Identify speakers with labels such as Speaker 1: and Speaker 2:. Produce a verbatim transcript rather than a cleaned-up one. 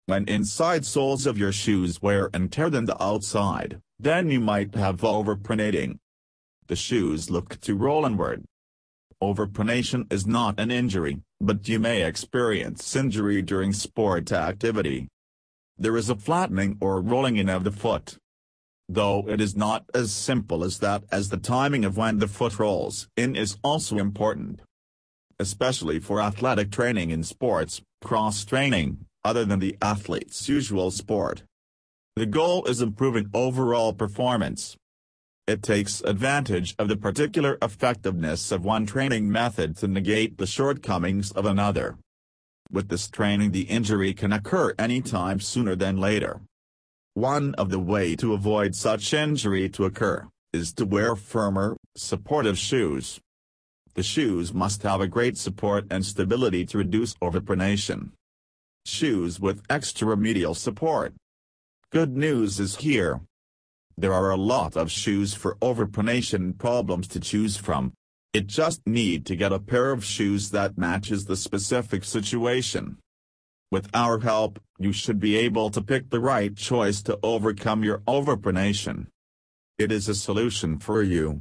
Speaker 1: When inside soles of your shoes wear and tear than the outside, then you might have overpronating. The shoes look to roll inward. Overpronation is not an injury, but you may experience injury during sport activity. There is a flattening or rolling in of the foot. Though it is not as simple as that, as the timing of when the foot rolls in is also important. Especially for athletic training in sports, cross-training, other than the athlete's usual sport. The goal is improving overall performance. It takes advantage of the particular effectiveness of one training method to negate the shortcomings of another. With this training, the injury can occur any time sooner than later. One of the way to avoid such injury to occur is to wear firmer, supportive shoes. The shoes must have a great support and stability to reduce overpronation. Shoes with extramedial support. Good news is here. There are a lot of shoes for overpronation problems to choose from. It just need to get a pair of shoes that matches the specific situation. With our help, you should be able to pick the right choice to overcome your overpronation. It is a solution for you.